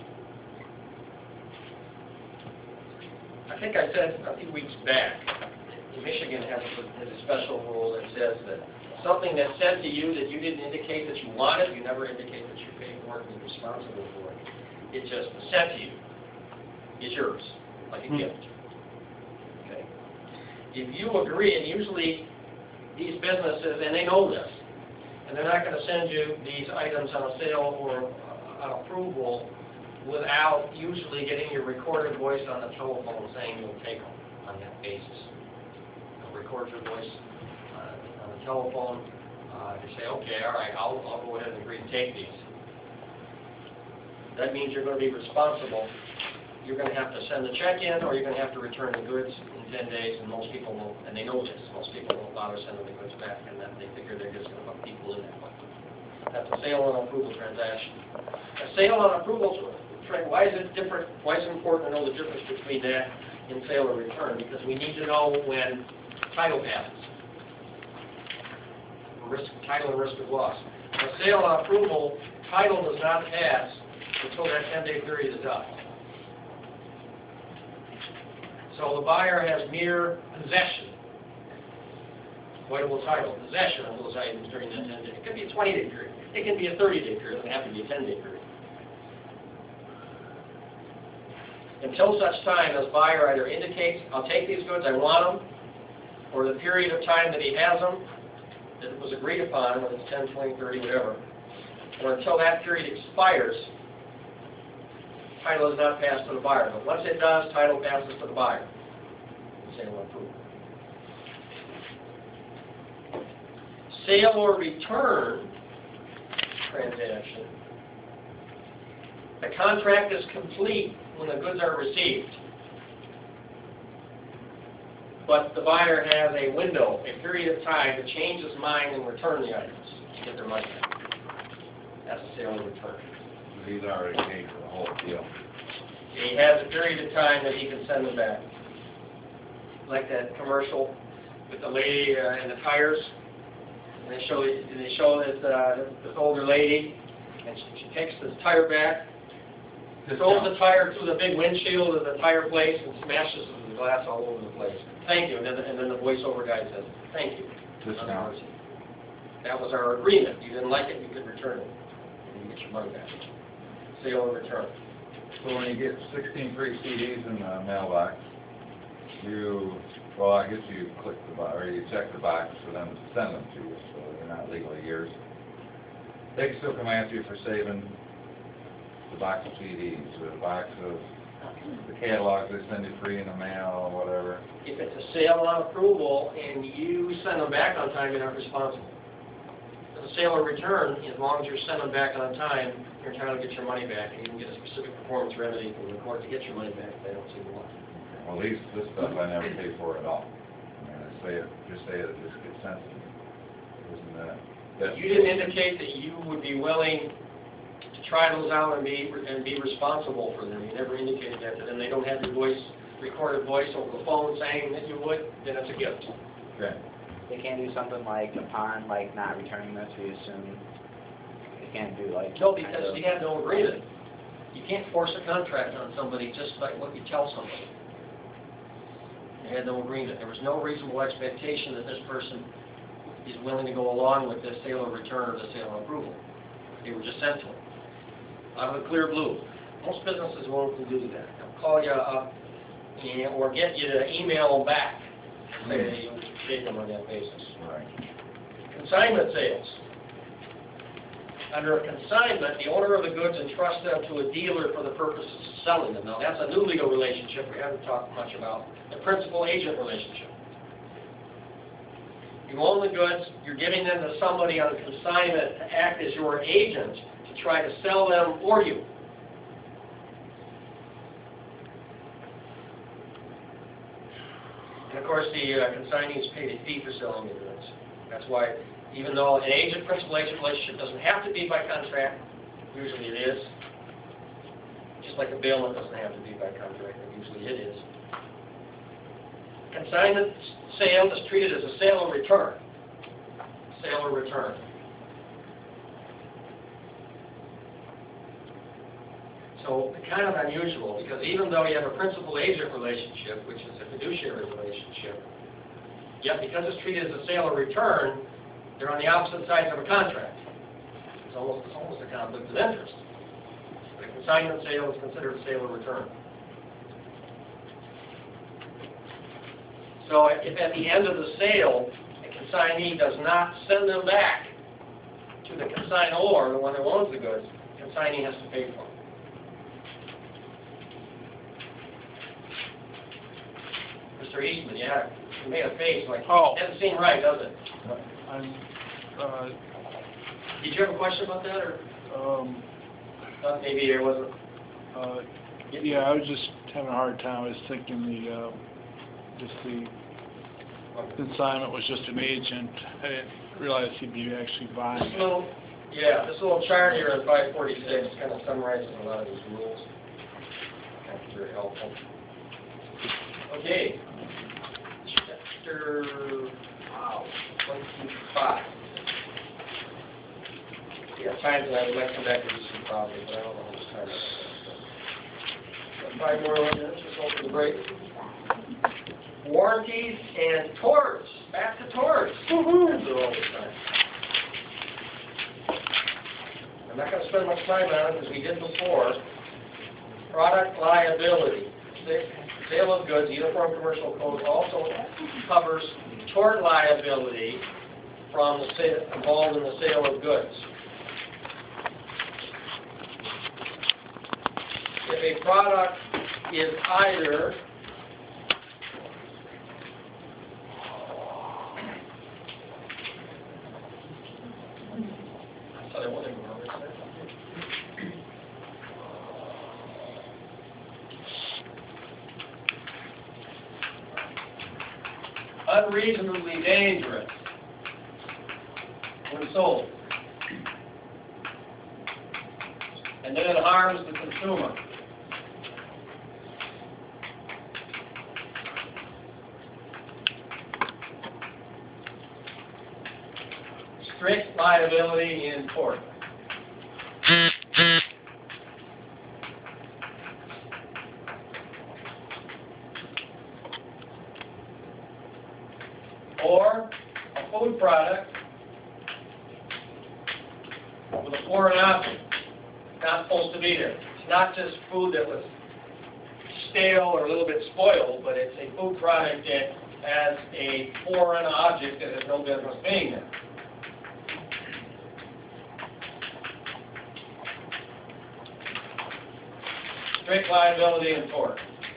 I think I said a few weeks back, Michigan has a special rule that says that something that's sent to you that you didn't indicate that you wanted, you never indicate that you paid for it and you're responsible for it. It's just sent to you. It's yours, like a gift. Okay. If you agree, and usually these businesses, and they know this, and they're not going to send you these items on a sale or on approval without usually getting your recorded voice on the telephone saying you'll take them on that basis. They'll record your voice on the telephone. You say, okay, all right, I'll go ahead and agree to take these. That means you're going to be responsible. You're going to have to send the check in, or you're going to have to return the goods in 10 days, and most people won't, and they know this, most people won't bother sending the goods back, and then they figure they're just going to put people in that way. That's a sale on approval transaction. A sale on approval, why is it different? Why is it important to know the difference between that and sale or return? Because we need to know when title passes. Title and risk of loss. A sale on approval, title does not pass until that 10-day period is up. So the buyer has mere possession, voidable title, possession of those items during that 10 days. It could be a 20-day period. It can be a 30-day period. It doesn't have to be a 10-day period. Until such time as buyer either indicates, I'll take these goods, I want them, or the period of time that he has them, that it was agreed upon, whether it's 10, 20, 30, whatever, or until that period expires, title is not passed to the buyer. But once it does, title passes to the buyer. Sale or approval. Sale or return transaction. The contract is complete when the goods are received, but the buyer has a window, a period of time to change his mind and return the items to get their money back. That's a sale or return. He's already paid for the whole deal. He has a period of time that he can send them back. Like that commercial with the lady and the tires. And they show this older lady, and she takes this tire back, throws the tire through the big windshield of the tire place and smashes the glass all over the place. Thank you, and then the voiceover guy says, thank you. Discount. That was our agreement. You didn't like it, you could return it. And you get your money back. Sale and return. So when you get 16 free CDs in the mailbox, well, I guess you click the box, or you check the box for them to send them to you, so they're not legally yours. They can still come after you for saving the box of CDs, or the box of the catalogs they send you free in the mail, or whatever. If it's a sale on approval and you send them back on time, you're not responsible. If it's a sale or return, as long as you're sending them back on time, you're entitled to get your money back, and you can get a specific performance remedy from the court to get your money back if they don't see the law. Well, this stuff I never pay for at all. I mean, just say it just gets sent to me. Isn't that? You didn't indicate that you would be willing to try those out and be responsible for them. You never indicated that to them. They don't have your recorded voice over the phone saying that you would, then it's a gift. Okay. They can't do something like upon, like, not returning this, we assume. They can't do, like... No, because you have no agreement. You can't force a contract on somebody just like what you tell somebody. You had no agreement. There was no reasonable expectation that this person is willing to go along with this sale or return or the sale or approval. They were just sent to them out of the clear blue. Most businesses won't do that. They'll call you up or get you to email them back and say that you paid them on that basis. Right. Consignment sales. Under a consignment, the owner of the goods entrusts them to a dealer for the purpose of selling them. Now, that's a new legal relationship we haven't talked much about, the principal-agent relationship. You own the goods, you're giving them to somebody on consignment to act as your agent to try to sell them for you. And of course, the consignees paid a fee for selling the goods. That's why, even though an agent-principal-agent relationship doesn't have to be by contract, usually it is. Just like a bailment doesn't have to be by contract, but usually it is. Consignment sale is treated as a sale or return. Sale or return. So kind of unusual, because even though you have a principal-agent relationship, which is a fiduciary relationship, yet because it's treated as a sale or return, they're on the opposite sides of a contract. It's almost a conflict of interest. But a consignment sale is considered a sale or return. So if at the end of the sale, a consignee does not send them back to the consignor, the one who owns the goods, the consignee has to pay for them. Mr. Eastman, yeah, you made a face like, doesn't seem right, does it? Did you have a question about that, or thought maybe there wasn't? Yeah, I was just having a hard time. I was thinking the consignment was just an agent. I didn't realize he'd be actually buying. This little chart here in 546 kind of summarizes a lot of these rules. That's very helpful. Okay. Chapter 25. Yeah, time tonight. We might come back to do some probably, but I don't know how much time I have. 5 more minutes, just open the break. Warranties and torts. Back to torts. Woohoo! All the time. I'm not going to spend much time on it as we did before. Product liability. Sale of goods, Uniform Commercial Code also covers tort liability from the involved in the sale of goods. If a product is either unreasonably dangerous when sold, and then it harms the consumer. Strict liability in tort. with a foreign object. It's not supposed to be there. It's not just food that was stale or a little bit spoiled, but it's a food product that has a foreign object that has no business being there. Strict liability and tort.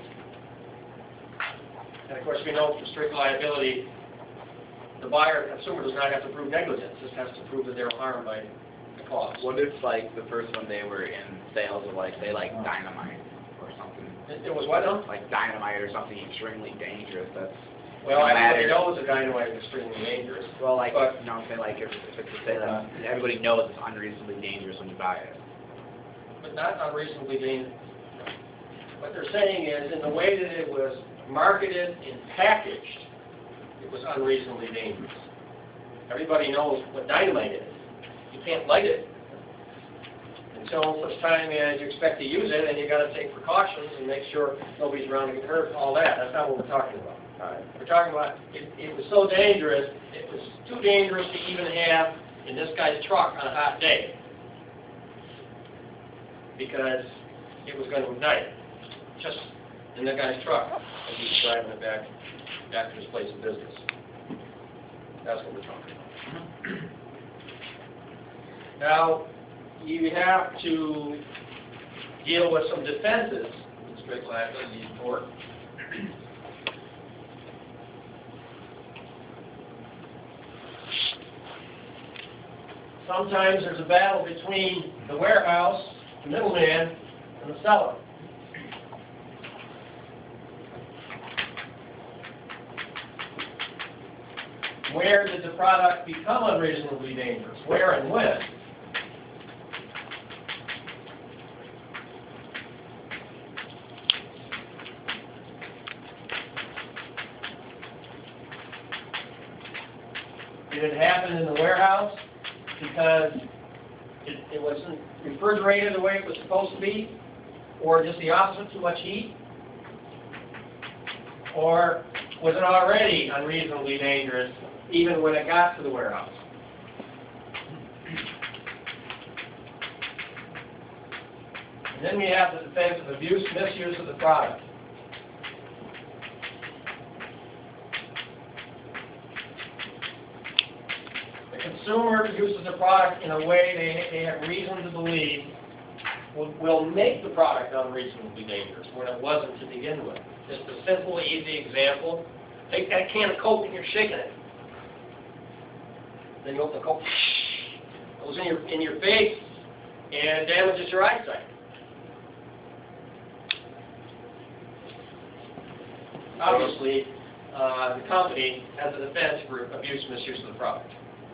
And of course, we know for strict liability, the buyer, consumer, does not have to prove negligence, just has to prove that they were harmed by the cause. What if, like, the first one they were in sales of, like, say, like, dynamite or something? It was what now? Like dynamite or something extremely dangerous, that's... Well, no everybody matter- knows that dynamite is extremely dangerous. Well, like, But- you know what I'm saying, like, if it's to say that everybody knows it's unreasonably dangerous when you buy it. But not unreasonably dangerous. What they're saying is, in the way that it was marketed and packaged, it was unreasonably dangerous. Everybody knows what dynamite is. You can't light it until such time as you expect to use it, and you got to take precautions and make sure nobody's around to get hurt, all that. That's not what we're talking about. We're talking about, it was so dangerous, it was too dangerous to even have in this guy's truck on a hot day, because it was going to ignite just in that guy's truck as he's driving it back to his place of business. That's what we're talking about. Now, you have to deal with some defenses in strict liability in tort. Sometimes there's a battle between the warehouse, the middleman, and the seller. Where did the product become unreasonably dangerous? Where and when? Did it happen in the warehouse because it wasn't refrigerated the way it was supposed to be? Or just the opposite, too much heat? Or was it already unreasonably dangerous even when it got to the warehouse? And then we have the defense of abuse, misuse of the product. The consumer uses the product in a way they have reason to believe will make the product unreasonably dangerous when it wasn't to begin with. Just a simple, easy example. Take that can of Coke and you're shaking it. Then you open the Coke, it goes in your face and damages your eyesight. Obviously, the company has a defense for abuse and misuse of the product.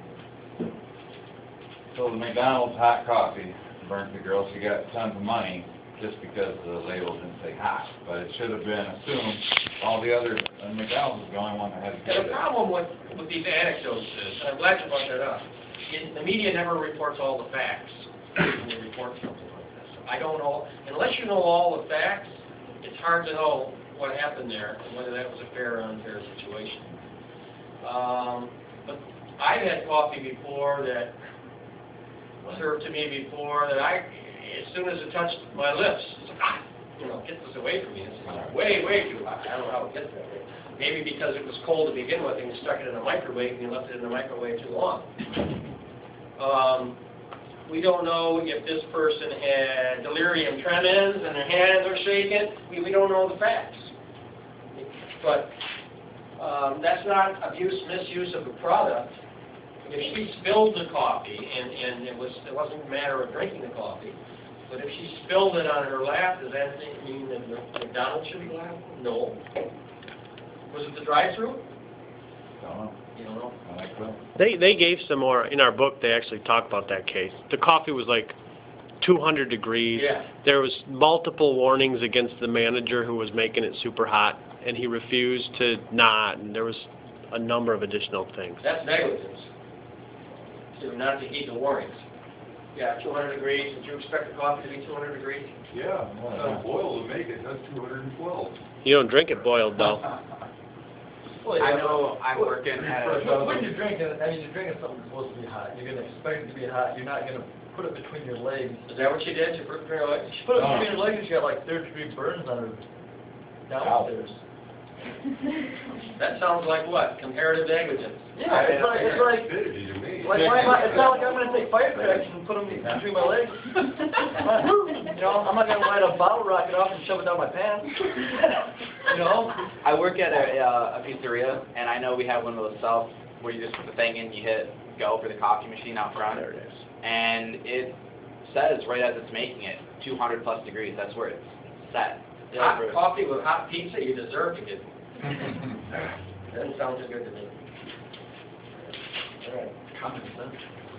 So the McDonald's hot coffee burnt the girl. She got tons of money just because the label didn't say hot. But it should have been assumed all the other, and McDonald's was the only one that had to get And the it. problem with these anecdotes is, and I'm glad you brought that up, the media never reports all the facts when they report something like this. I don't know, unless you know all the facts, it's hard to know what happened there and whether that was a fair or unfair situation. But I've had coffee before that served to me before that as soon as it touched my lips, it's like, get this away from me. This is way, way too hot. I don't know how it gets that way. Maybe because it was cold to begin with and you stuck it in the microwave and you left it in the microwave too long. We don't know if this person had delirium tremens and their hands are shaking. We don't know the facts. But that's not abuse, misuse of the product. If she spilled the coffee, and it wasn't a matter of drinking the coffee, but if she spilled it on her lap, does that mean that McDonald's should be liable? No. Was it the drive-thru? Don't know. You don't know. I like that. They gave some more, in our book they actually talk about that case. The coffee was like 200 degrees. Yeah. There was multiple warnings against the manager who was making it super hot, and he refused to not, and there was a number of additional things. That's negligence. To not to heed the warnings. Yeah, 200 degrees. Did you expect the coffee to be 200 degrees? Yeah, boil to make it, that's 212. You don't drink it boiled, though. I know I'm working at a, When you're drinking, I mean, you're drinking something that's supposed to be hot, you're gonna expect it to be hot, you're not gonna put it between your legs. Is that what you did? You put it between your legs? She put it between her legs and she got like 3rd-degree burns on her downstairs. That sounds like what? Comparative negligence. Yeah, it's like, Stupidity to me. why am I, it's not like I'm gonna take firecrackers and put them between my legs. You know, I'm not gonna light a bottle rocket off and shove it down my pants. You know? I work at a pizzeria, and I know we have one of those self where you just put the thing in, you hit go for the coffee machine out front. There it is. And it says right as it's making it, 200 plus degrees. That's where it's set. Hot coffee with hot pizza, you deserve to get. Doesn't sound too good to me. All right. Common sense.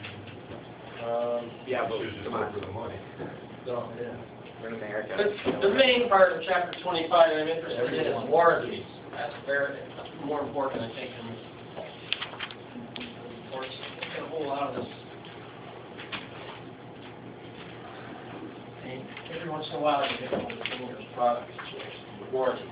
Yeah, but Should just come look on. for the money. So, yeah. We're in America. The main part of chapter 25 I'm interested in is warranties. That's more important, I think, than reports. There's a whole lot of this. And every once in a while you get one of the dangerous product situations, warranties.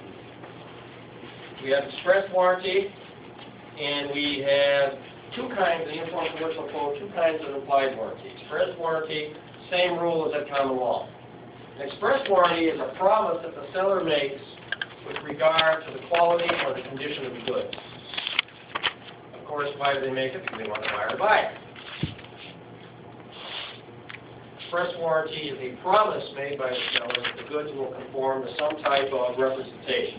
We have express warranty, and we have two kinds of uniform commercial code, two kinds of implied warranty. Express warranty, same rule as at common law. An express warranty is a promise that the seller makes with regard to the quality or the condition of the goods. Of course, why do they make it? Because they want the buyer to buy it. Express warranty is a promise made by the seller that the goods will conform to some type of representation.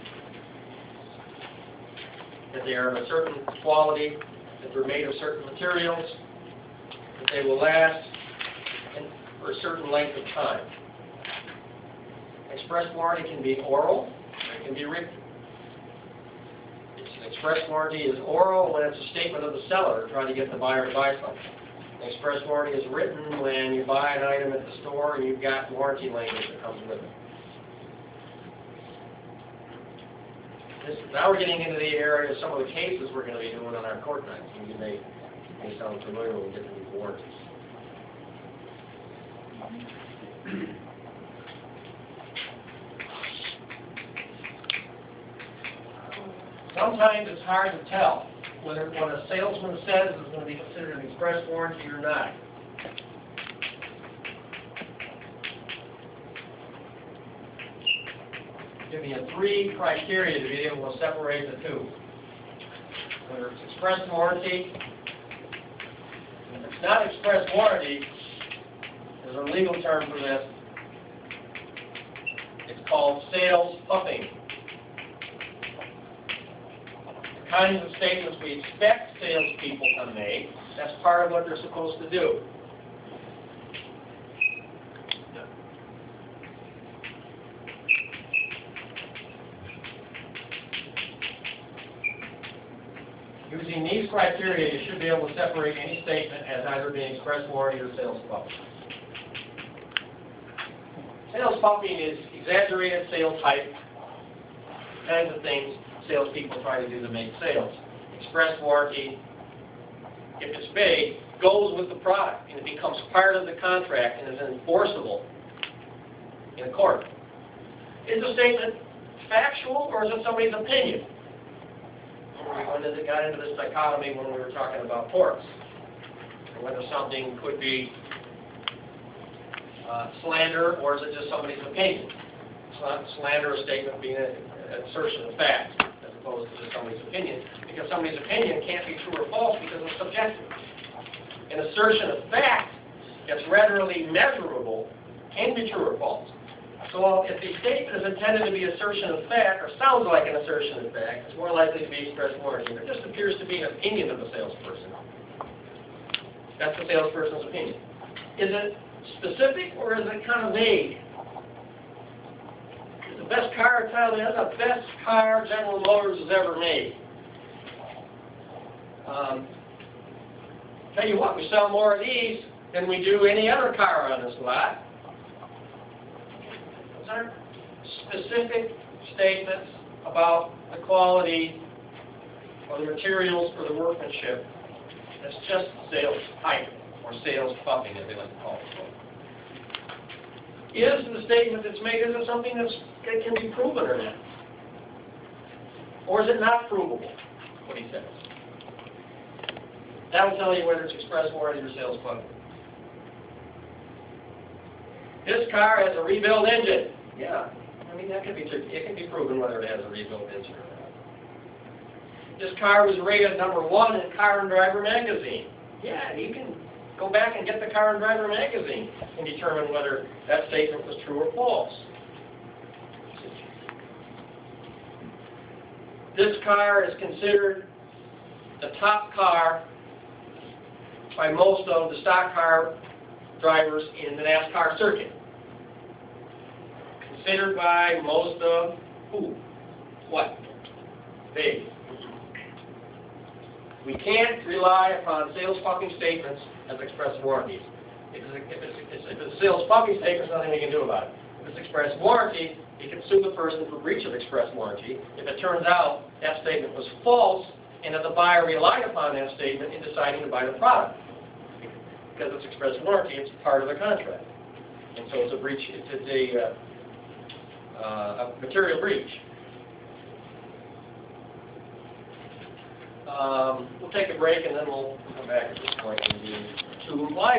That they are of a certain quality, that they're made of certain materials, that they will last for a certain length of time. Express warranty can be oral, or it can be written. An express warranty is oral when it's a statement of the seller trying to get the buyer to buy something. An express warranty is written when you buy an item at the store and you've got warranty language that comes with it. Now we're getting into the area of some of the cases we're going to be doing on our court nights. And you may sound familiar when we get to these warranties. Sometimes it's hard to tell whether what a salesman says is going to be considered an express warranty or not. Give me 3 criteria to be able to separate the two. Whether it's express warranty, if it's not express warranty, there's a legal term for this. It's called sales puffing. The kinds of statements we expect salespeople to make, that's part of what they're supposed to do. Using these criteria, you should be able to separate any statement as either being express warranty or sales puffing. Sales puffing is exaggerated sales hype, the kinds of things salespeople try to do to make sales. Express warranty, if it's vague, goes with the product and it becomes part of the contract and is enforceable in court. Is the statement factual or is it somebody's opinion? We got into this dichotomy when we were talking about torts, and whether something could be slander or is it just somebody's opinion. Slander, a statement being an assertion of fact as opposed to just somebody's opinion, because somebody's opinion can't be true or false because it's subjective. An assertion of fact that's readily measurable can be true or false. So if the statement is intended to be assertion of fact, or sounds like an assertion of fact, it's more likely to be express warranty. It just appears to be an opinion of the salesperson. That's the salesperson's opinion. Is it specific or is it kind of vague? Is the best car in town, that's the best car General Motors has ever made. Tell you what, we sell more of these than we do any other car on this lot. Are specific statements about the quality or the materials or the workmanship. That's just sales hype or sales puffing, as they like to call it. Is the statement that's made, is it something that can be proven or not? Or is it not provable, what he says? That will tell you whether it's express warranty or sales funded. This car has a rebuilt engine. Yeah, I mean, that could be, it can be proven whether it has a rebuilt engine or not. This car was rated number 1 in Car and Driver magazine. Yeah, you can go back and get the Car and Driver magazine and determine whether that statement was true or false. This car is considered the top car by most of the stock car drivers in the NASCAR circuit. Considered by most of who? What? They. We can't rely upon sales fucking statements as express warranties. If it's a sales fucking statement, there's nothing we can do about it. If it's express warranty, you can sue the person for breach of express warranty if it turns out that statement was false and that the buyer relied upon that statement in deciding to buy the product. Because it's express warranty, it's part of the contract. And so it's a breach, it's a material breach. We'll take a break and then we'll come back at this point and do 2 live.